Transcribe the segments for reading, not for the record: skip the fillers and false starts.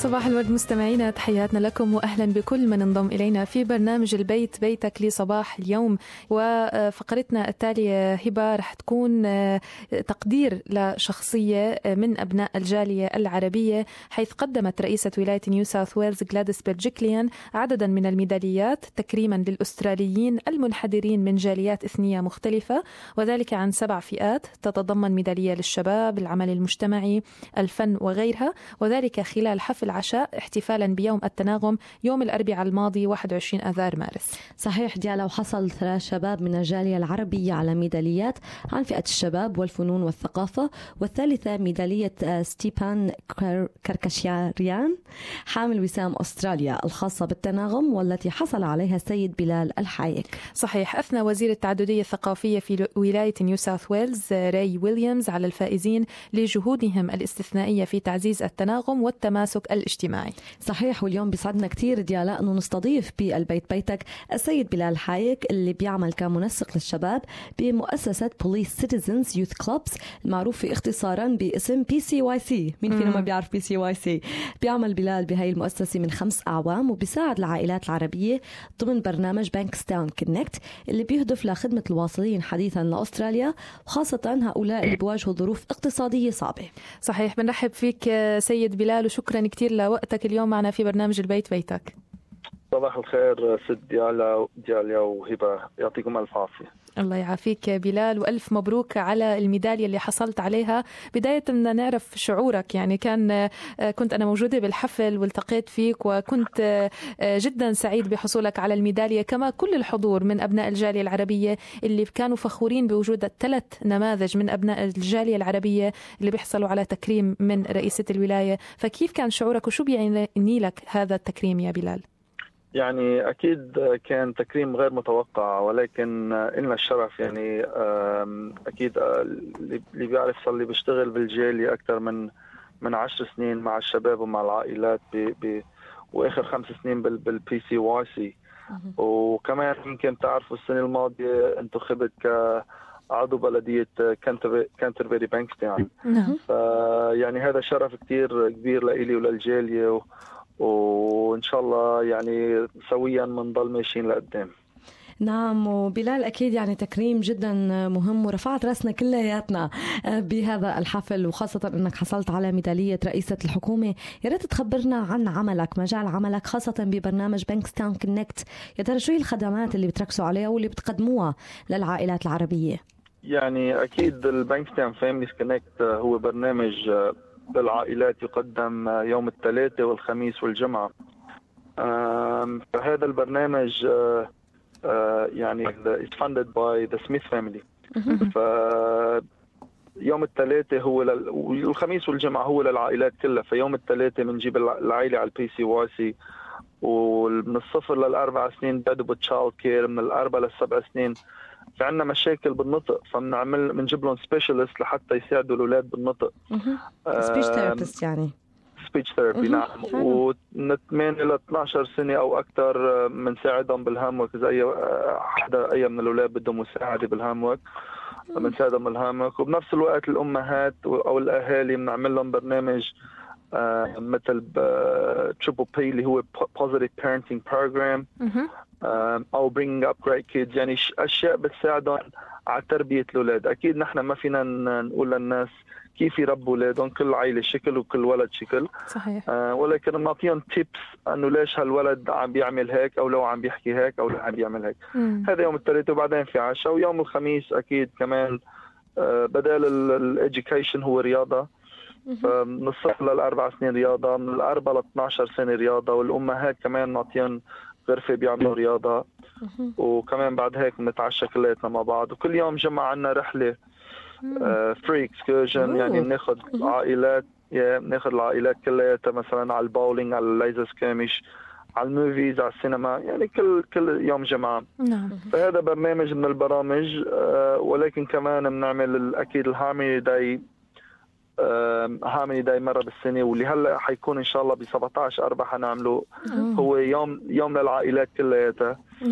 صباح الورد مستمعينا، تحياتنا لكم وأهلا بكل من انضم إلينا في برنامج البيت بيتك لصباح اليوم. وفقرتنا التالية هبة رح تكون تقدير لشخصية من أبناء الجالية العربية، حيث قدمت رئيسة ولاية نيو ساوث ويلز غلاديس برجيكليان عددا من الميداليات تكريما للأستراليين المنحدرين من جاليات إثنية مختلفة، وذلك عن 7 فئات تتضمن ميدالية للشباب، العمل المجتمعي، الفن وغيرها، وذلك خلال حفل عشاء احتفالا بيوم التناغم يوم الأربعاء الماضي 21 آذار مارس. صحيح ديالا، وحصل 3 شباب من الجالية العربية على ميداليات عن فئة الشباب والفنون والثقافة، والثالثة ميدالية ستيبان كركشياريان حامل وسام أستراليا الخاصة بالتناغم، والتي حصل عليها السيد بلال الحايك. صحيح، أثنى وزير التعددية الثقافية في ولاية نيو ساوث ويلز راي ويليامز على الفائزين لجهودهم الاستثنائية في تعزيز التناغم والتماسك الاجتماعي. صحيح، واليوم بيسعدنا كتير ديالا أنه نستضيف بالبيت بيتك السيد بلال حايك اللي بيعمل كمنسق للشباب بمؤسسة Police Citizens Youth Clubs المعروف اختصارا باسم PCYC. مين فينا ما بيعرف PCYC؟ بيعمل بلال بهاي المؤسسة من 5 أعوام، وبيساعد العائلات العربية ضمن برنامج بانكستاون كونكت اللي بيهدف لخدمة الواصلين حديثا لأستراليا، وخاصة هؤلاء اللي بيواجهوا ظروف اقتصادية صعبة. صحيح، بنرحب فيك سيد بلال وشكرا كتير لوقتك اليوم معنا في برنامج البيت بيتك. صباح الخير ست ديالا وهبة، يعطيكم ألف عافية. الله يعافيك بلال، وألف مبروك على الميدالية اللي حصلت عليها. بداية بدنا نعرف شعورك، يعني كنت أنا موجودة بالحفل والتقيت فيك، وكنت جدا سعيد بحصولك على الميدالية، كما كل الحضور من أبناء الجالية العربية اللي كانوا فخورين بوجود 3 نماذج من أبناء الجالية العربية اللي بيحصلوا على تكريم من رئيسة الولاية. فكيف كان شعورك وشو بيعني لك هذا التكريم يا بلال؟ يعني أكيد كان تكريم غير متوقع، ولكن إلنا الشرف. يعني أكيد اللي بيعرف صار لي بيشتغل بالجالية أكثر من 10 سنين مع الشباب ومع العائلات وآخر 5 سنين بالPCYC. وكمان يمكن تعرفوا السنة الماضية انتخبت كعضو بلدية كانتربري بانكستاون. يعني هذا شرف كتير كبير لإلي وللجالية، وإن شاء الله يعني سويا منضل ماشيين لقدام. نعم، وبلال أكيد يعني تكريم جدا مهم، ورفعت رأسنا كلياتنا بهذا الحفل، وخاصة أنك حصلت على ميدالية رئيسة الحكومة. يا ريت تخبرنا عن عملك، مجال عملك خاصة ببرنامج بانكستاون كونكت. يا ترى شو هي الخدمات اللي بتركزوا عليها واللي بتقدموها للعائلات العربية؟ يعني أكيد البانكستاون فاميليز كونكت هو برنامج للعائلات يقدم يوم الثلاثاء والخميس والجمعة. فهذا البرنامج يعني it's funded by the Smith family. فيوم الثلاثاء والخميس والجمعة هو للعائلات كلها. فيوم الثلاثاء بنجيب العائلة على الPCYC، ومن 0 ل4 سنين بدوا تشايلد كير، من 4 ل7 سنين في عنا مشاكل بالنطق، بنجيب لهم سبيشالست لحتى يساعدوا الأولاد بالنطق. سبيش ثيرابيست يعني سبيتش ثيرابي. نعم. ومن 8 ل 12 سنة أو أكثر بنساعدهم بالهاموك. إذا أي من الأولاد بدهم مساعدة بالهاموك بنساعدهم بالهاموك. وبنفس الوقت الأمهات أو الأهالي بنعمل لهم برنامج مثل Triple P اللي هو Positive Parenting Program أو Bringing Up Great Kids، يعني أشياء بتساعدهم على تربية الأولاد. أكيد نحن ما فينا نقول للناس كيف يربوا أولادهم، كل عائلة شكل وكل ولد شكل. صحيح. ولكن بنعطيهم تيبس أنه ليش هالولد عم بيعمل هيك، أو لو عم بيحكي هيك، أو لو عم بيعمل هيك. هذا يوم الثلاثاء، وبعدين في عشاء. ويوم الخميس أكيد كمان بدال الإديوكيشن هو رياضة. من 0 ل4 سنين رياضة، من 4 ل 12 سنة رياضة. والأمهات كمان نعطيهم غرفة بيعملوا رياضة. وكمان بعد هيك بنتعشى كلياتنا مع بعض. وكل يوم جمعة عنا رحلة فري اكسكورجن، يعني بناخذ عائلات، بناخذ العائلات كلياتها مثلا على الباولينج، على الليزر سكامش، على الموفيز، على السينما، يعني كل يوم جمعة. نعم. فهذا برنامج من البرامج. ولكن كمان بنعمل أكيد الهارموني داي. هارموني داي مرة بالسنة، واللي هلا حيكون إن شاء الله ب17/4 حنعمله. هو يوم للعائلات كلياتها.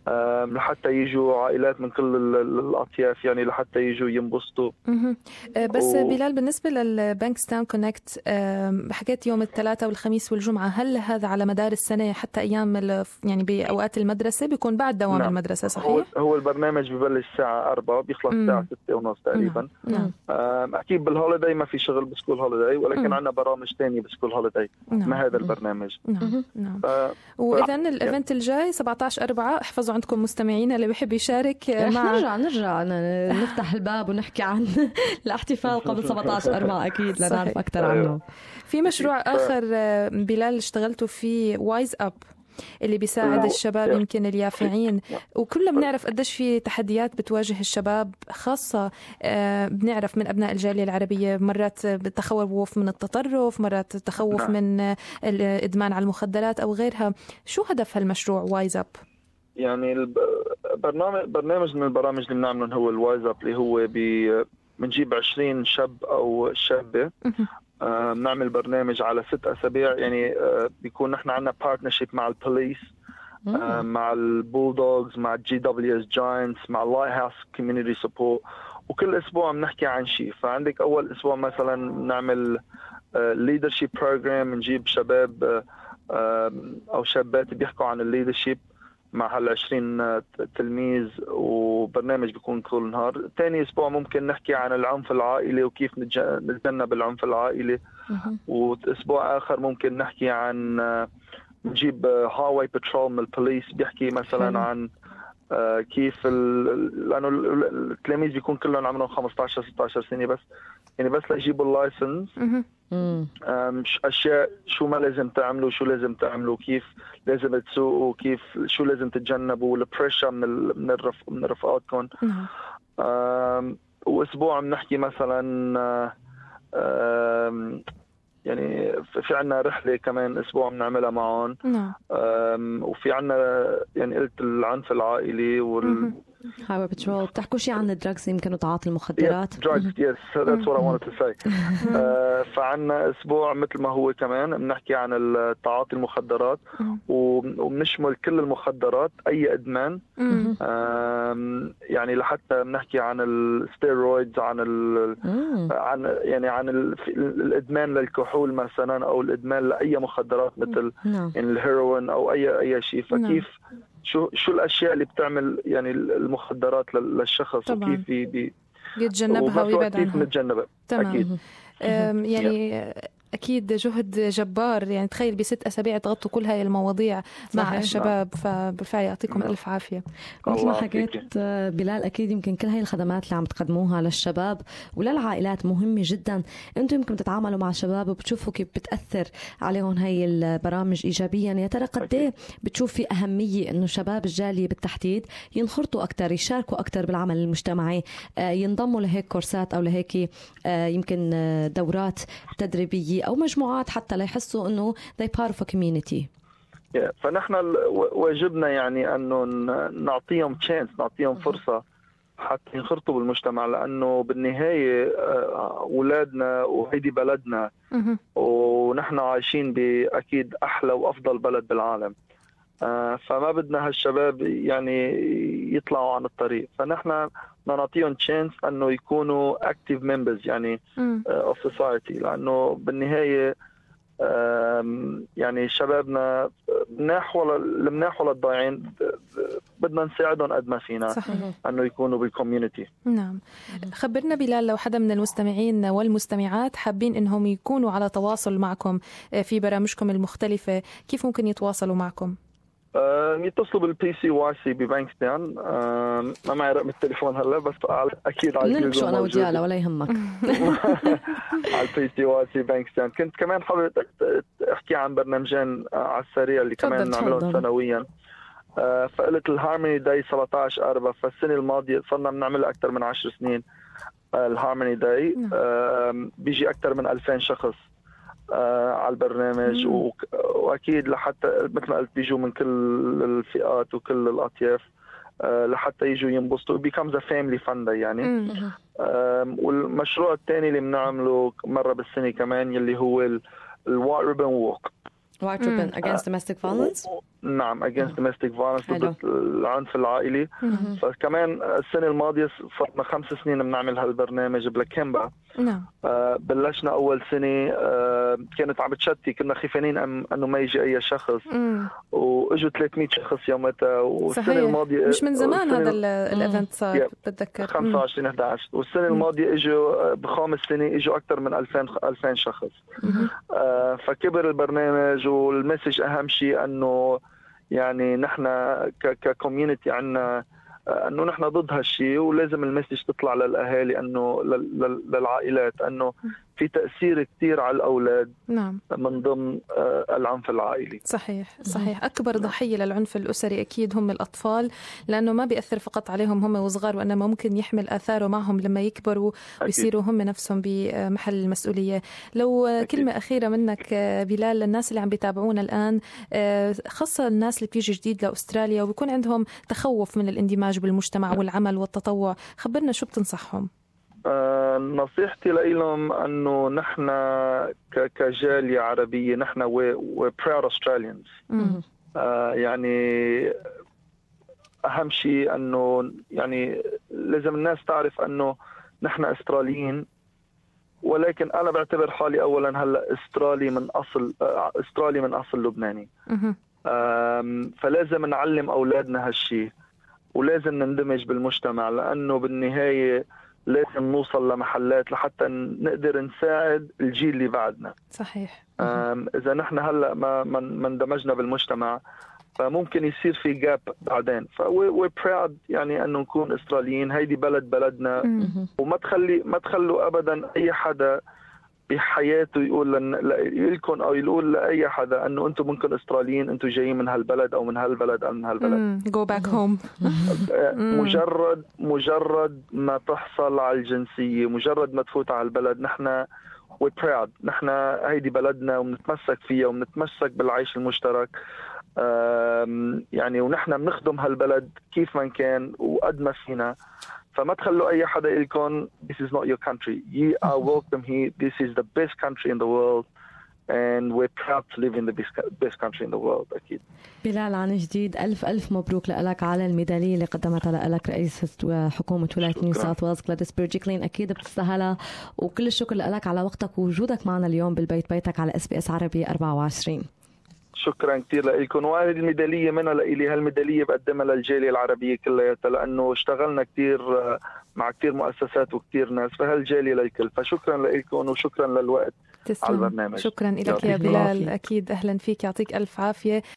لحتى يجوا عائلات من كل الأطياف، يعني لحتى يجوا ينبسطوا. بس بلال، بالنسبة للبانكستاون كونكت، حكيت يوم الثلاثاء والخميس والجمعة، هل هذا على مدار السنة حتى أيام يعني بأوقات المدرسة بيكون بعد دوام نعم. المدرسة صحيح؟ هو البرنامج ببلش الساعة 4 بيخلص الساعة 6:30 تقريبا. نعم. أكيد بالهوليداي ما في شغل بسكول هوليداي، ولكن عندنا برامج تانية بسكول هوليداي ما هذا البرنامج. نعم. وإذن الإيفنت الجاي 17/4، احفظوا عندكم مستمعين اللي بيحب يشارك مع نرجع نفتح الباب ونحكي عن الاحتفال قبل 17/4 أكيد لنعرف أكثر عنه. في مشروع آخر بلال اشتغلتوا فيه، وايز أب، اللي بيساعد الشباب يمكن اليافعين، وكلنا بنعرف قديش في تحديات بتواجه الشباب، خاصة بنعرف من أبناء الجالية العربية، مرات تخوف من التطرف، مرات تخوف من الإدمان على المخدرات أو غيرها. شو هدف هالمشروع وايز أب؟ يعني برنامج من البرامج اللي بنعملهم هو الوايز أب، اللي هو بنجيب 20 شاب أو شابة، بنعمل برنامج على 6 أسابيع. يعني بيكون نحن عندنا بارتنرشيب مع البوليس، مع البولدوغز، مع GWS Giants، مع اللايت هاوس كوميونيتي سبورت، وكل أسبوع بنحكي عن شيء. فعندك أول أسبوع مثلا بنعمل leadership program، نجيب شباب أو شابات بيحكوا عن الليدرشيب مع هال20 تلميذ، وبرنامج بيكون كل نهار. تاني أسبوع ممكن نحكي عن العنف العائلي وكيف نتجنب العنف العائلي. وأسبوع آخر ممكن نحكي عن نجيب هاوي بترول من البوليس بيحكي مثلا عن كيف لأنه التلاميذ بيكون كلهم عمرهم 15-16 سنة بس، يعني بس ليجيبوا اللايسنس، أشياء شو ما لازم تعملوا، شو لازم تعملوا، كيف لازم تسوقوا، كيف شو لازم تتجنبوا، البريشر من رفقاتكم. وأسبوع بنحكي مثلا يعني في عنا رحلة كمان أسبوع بنعملها معهم. وفي عنا يعني قلت العنف العائلي هاوي بترول. بتحكوا شيء عن الدراجز يمكن وتعاطي المخدرات؟ Yes, that's what I wanted to say. فعنا أسبوع مثل ما هو كمان بنحكي عن تعاطي المخدرات، وبنشمل كل المخدرات، أي إدمان. يعني لحتى بنحكي عن الستيرويدز، عن الإدمان للكحول مثلا، أو الإدمان لأي مخدرات مثل يعني الهيروين أو أي شيء. فكيف شو الأشياء اللي بتعمل يعني المخدرات للشخص طبعاً. وكيف يتجنبها ويبعد عنها. كيف نتجنبها. أكيد. يعني أكيد جهد جبار. يعني تخيل ب6 أسابيع تغطوا كل هاي المواضيع مع الشباب. فبالفعل يعطيكم ألف عافية. مثل ما حكيت بلال، أكيد يمكن كل هاي الخدمات اللي عم تقدموها للشباب وللعائلات مهمة جدا. أنتم يمكن تتعاملوا مع الشباب وبتشوفوا كيف بتأثر عليهم هاي البرامج إيجابيا. يا ترى قد ايه بتشوف في أهمية إنه شباب الجالية بالتحديد ينخرطوا أكتر، يشاركوا أكتر بالعمل المجتمعي، ينضموا لهيك كورسات أو لهيك يمكن دورات تدريبية أو مجموعات حتى ليحسوا إنه they part of a community. فنحن واجبنا يعني أنه نعطيهم chance، نعطيهم فرصة حتى ينخرطوا بالمجتمع، لأنه بالنهاية أولادنا وهيدي بلدنا، ونحن عايشين بأكيد أحلى وأفضل بلد بالعالم. فما بدنا هالشباب يعني يطلعوا عن الطريق. فنحن نعطيهم تشانس انه يكونوا active members يعني of society، لانه بالنهايه يعني شبابنا مناح ولا الضايعين، بدنا نساعدهم قد ما فينا. صحيح. انه يكونوا بالكوميونتي. نعم. خبرنا بلال، لو حدا من المستمعين والمستمعات حابين انهم يكونوا على تواصل معكم في برامجكم المختلفه، كيف ممكن يتواصلوا معكم؟ يتصلوا بالبي سي واي سي ببانكستاون. ما معي رقم التليفون هلا، بس اكيد على الجوجل شو انا وديالا ولا يهمك. على البي سي واي سي بانكستاون. كنت كمان حابب احكي عن برنامجين على السريع اللي كمان نعملهم سنويا. فقلت الهارموني داي 17/4. فالسنه الماضيه صرنا بنعملها اكثر من 10 سنين. الهارموني داي بيجي اكثر من 2000 شخص على البرنامج. واكيد لحتى مثل ما قلت بيجوا من كل الفئات وكل الاطياف لحتى يجوا ينبسطوا. becomes a family fun day يعني. والمشروع الثاني اللي بنعمله مره بالسنه كمان، يلي هو الوايت ريبن ووك. White Ribbon against domestic violence. نعم against domestic violence ضد العنف العائلي. فكمان السنة الماضية صرنا 5 سنين بنعمل هالبرنامج بلاكيمبا. نعم. بلشنا أول سنة كانت عم بتشتي، كنا خيفانين أنه ما يجي أي شخص وإجوا 300 شخص يومتها. والسنة الماضية مش من زمان هذا الإيفنت صار بتذكر 25/11. والسنة الماضية إجوا بخامس سنة إجوا أكثر من 2000 شخص. فكبر البرنامج والمسج أهم شيء أنه يعني نحن ككوميونتي عنا أنه نحن ضد هالشيء، ولازم المسج تطلع للأهالي أنه للعائلات أنه في تأثير كتير على الأولاد. نعم. من ضمن العنف العائلي. صحيح. أكبر ضحية للعنف الأسري أكيد هم الأطفال، لأنه ما بيأثر فقط عليهم هم وصغار، وإنما ممكن يحمل آثاره معهم لما يكبروا ويصيروا هم نفسهم بمحل المسؤولية. لو كلمة أخيرة منك بلال للناس اللي عم بيتابعونا الآن، خاصة الناس اللي بيجي جديد لأستراليا وبيكون عندهم تخوف من الاندماج بالمجتمع والعمل والتطوع، خبرنا شو بتنصحهم؟ نصيحتي لهم أنه نحن كجالية عربية نحن we're proud Australians. يعني أهم شيء أنه يعني لازم الناس تعرف أنه نحن أستراليين، ولكن أنا بعتبر حالي أولا هلا أسترالي من أصل لبناني. فلازم نعلم أولادنا هالشيء، ولازم نندمج بالمجتمع، لأنه بالنهاية لازم نوصل لمحلات لحتى نقدر نساعد الجيل اللي بعدنا. صحيح. إذا نحن هلأ ما اندمجنا بالمجتمع فممكن يصير في جاب بعدين. we're proud يعني أنه نكون إسرائيليين. هيدي بلدنا، وما تخلوا أبدا أي حدا بحياته يقول لكم أو يقول لأي حدا أنه أنتم ممكن إسرائيليين، أنتم جايين من هالبلد أو من هالبلد أو من هالبلد. go back home. مجرد ما تحصل على الجنسية، مجرد ما تفوت على البلد، نحن we're proud. نحن هيدي بلدنا ومنتمسك فيها ومنتمسك بالعيش المشترك. يعني ونحن بنخدم هالبلد كيف ما كان وقد ما فينا. فما تخلوا أي حدا يقولكم this is not your country. You are welcome here. This is the best country in the world and we're proud to live in the best country in the world. أكيد. بلال، عن جديد ألف مبروك لك على الميدالية اللي قدمتها لك رئيسة حكومة ولاية نيو ساوث ويلز غلاديس بيرجيكلين. أكيد بتستاهلها، وكل الشكر لك على وقتك ووجودك معنا اليوم بالبيت بيتك على SBS عربي 24. شكرا كثير لكم. وهذه الميدالية منها لإلي، هالميدالية بقدمها للجالية العربية كلها، لأنه اشتغلنا كثير مع كثير مؤسسات وكثير ناس، فهالجالية للكل. فشكرا لكم وشكرا للوقت على البرنامج. شكرا لك يا بلال. أكيد أهلا فيك، يعطيك ألف عافية.